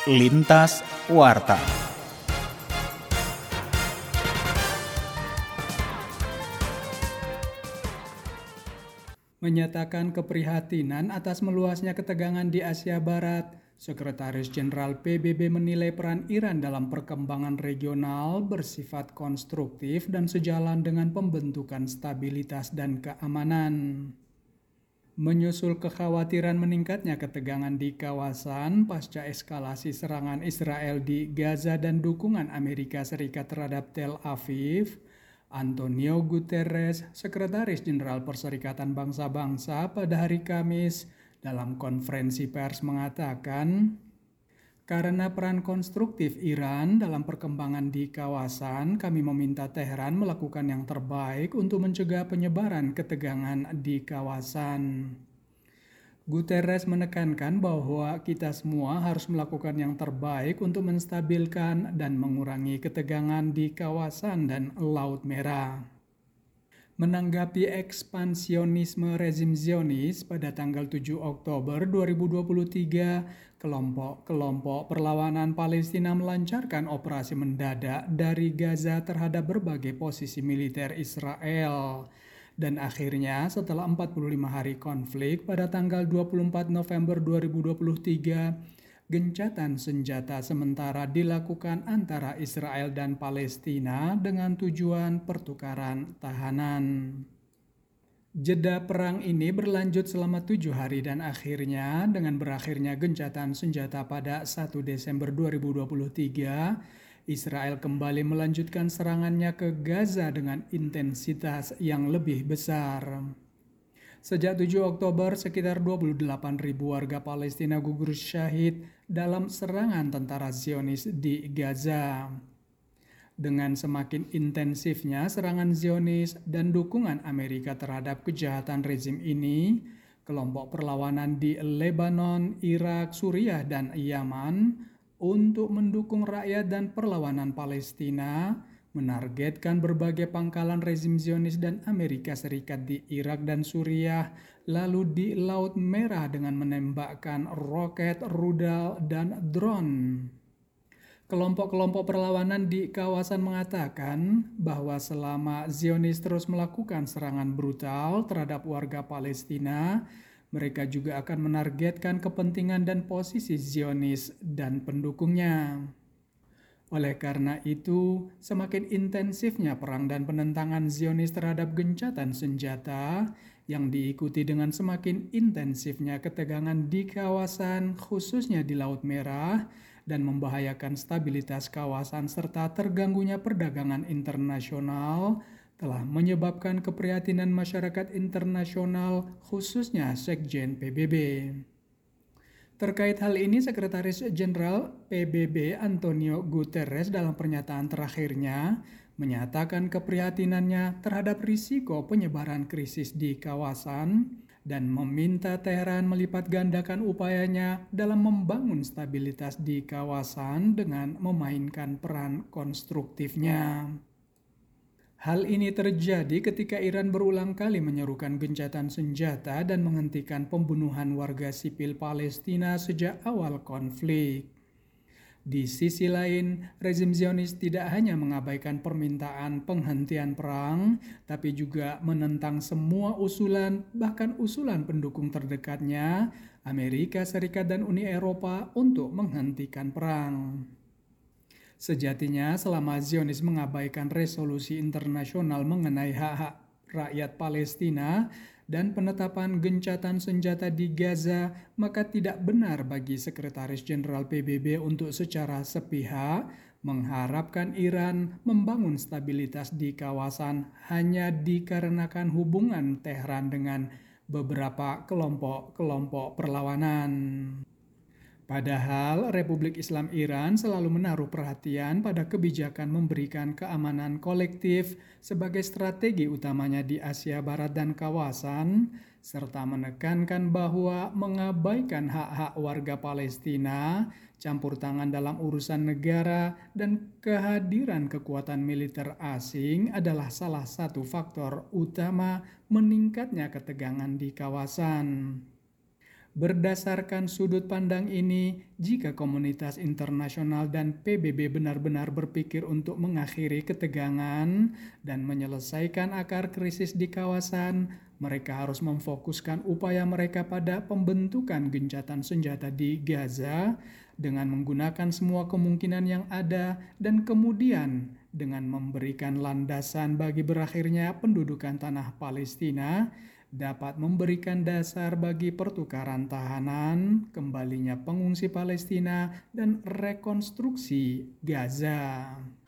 Lintas Warta. Menyatakan keprihatinan atas meluasnya ketegangan di Asia Barat, Sekretaris Jenderal PBB menilai peran Iran dalam perkembangan regional bersifat konstruktif dan sejalan dengan pembentukan stabilitas dan keamanan. Menyusul kekhawatiran meningkatnya ketegangan di kawasan pasca eskalasi serangan Israel di Gaza dan dukungan Amerika Serikat terhadap Tel Aviv, Antonio Guterres, Sekretaris Jenderal Perserikatan Bangsa-Bangsa pada hari Kamis dalam konferensi pers mengatakan, karena peran konstruktif Iran dalam perkembangan di kawasan, kami meminta Teheran melakukan yang terbaik untuk mencegah penyebaran ketegangan di kawasan. Guterres menekankan bahwa kita semua harus melakukan yang terbaik untuk menstabilkan dan mengurangi ketegangan di kawasan dan Laut Merah. Menanggapi ekspansionisme rezim Zionis pada tanggal 7 Oktober 2023, kelompok perlawanan Palestina melancarkan operasi mendadak dari Gaza terhadap berbagai posisi militer Israel. Dan akhirnya setelah 45 hari konflik pada tanggal 24 November 2023, gencatan senjata sementara dilakukan antara Israel dan Palestina dengan tujuan pertukaran tahanan. Jeda perang ini berlanjut selama 7 hari dan akhirnya dengan berakhirnya gencatan senjata pada 1 Desember 2023, Israel kembali melanjutkan serangannya ke Gaza dengan intensitas yang lebih besar. Sejak 7 Oktober, sekitar 28.000 warga Palestina gugur syahid dalam serangan tentara Zionis di Gaza. Dengan semakin intensifnya serangan Zionis dan dukungan Amerika terhadap kejahatan rezim ini, kelompok perlawanan di Lebanon, Irak, Suriah, dan Yaman untuk mendukung rakyat dan perlawanan Palestina menargetkan berbagai pangkalan rezim Zionis dan Amerika Serikat di Irak dan Suriah, lalu di Laut Merah dengan menembakkan roket, rudal, dan drone. Kelompok-kelompok perlawanan di kawasan mengatakan bahwa selama Zionis terus melakukan serangan brutal terhadap warga Palestina, mereka juga akan menargetkan kepentingan dan posisi Zionis dan pendukungnya. Oleh karena itu, semakin intensifnya perang dan penentangan Zionis terhadap gencatan senjata yang diikuti dengan semakin intensifnya ketegangan di kawasan, khususnya di Laut Merah, dan membahayakan stabilitas kawasan serta terganggunya perdagangan internasional, telah menyebabkan keprihatinan masyarakat internasional, khususnya Sekjen PBB. Terkait hal ini, Sekretaris Jenderal PBB Antonio Guterres dalam pernyataan terakhirnya menyatakan keprihatinannya terhadap risiko penyebaran krisis di kawasan dan meminta Teheran melipat gandakan upayanya dalam membangun stabilitas di kawasan dengan memainkan peran konstruktifnya. Hal ini terjadi ketika Iran berulang kali menyerukan gencatan senjata dan menghentikan pembunuhan warga sipil Palestina sejak awal konflik. Di sisi lain, rezim Zionis tidak hanya mengabaikan permintaan penghentian perang, tapi juga menentang semua usulan, bahkan usulan pendukung terdekatnya, Amerika Serikat dan Uni Eropa, untuk menghentikan perang. Sejatinya, selama Zionis mengabaikan resolusi internasional mengenai hak-hak rakyat Palestina dan penetapan gencatan senjata di Gaza, maka tidak benar bagi Sekretaris Jenderal PBB untuk secara sepihak mengharapkan Iran membangun stabilitas di kawasan hanya dikarenakan hubungan Teheran dengan beberapa kelompok perlawanan. Padahal Republik Islam Iran selalu menaruh perhatian pada kebijakan memberikan keamanan kolektif sebagai strategi utamanya di Asia Barat dan kawasan, serta menekankan bahwa mengabaikan hak-hak warga Palestina, campur tangan dalam urusan negara, dan kehadiran kekuatan militer asing adalah salah satu faktor utama meningkatnya ketegangan di kawasan. Berdasarkan sudut pandang ini, jika komunitas internasional dan PBB benar-benar berpikir untuk mengakhiri ketegangan dan menyelesaikan akar krisis di kawasan, mereka harus memfokuskan upaya mereka pada pembentukan gencatan senjata di Gaza dengan menggunakan semua kemungkinan yang ada dan kemudian dengan memberikan landasan bagi berakhirnya pendudukan tanah Palestina, dapat memberikan dasar bagi pertukaran tahanan, kembalinya pengungsi Palestina, dan rekonstruksi Gaza.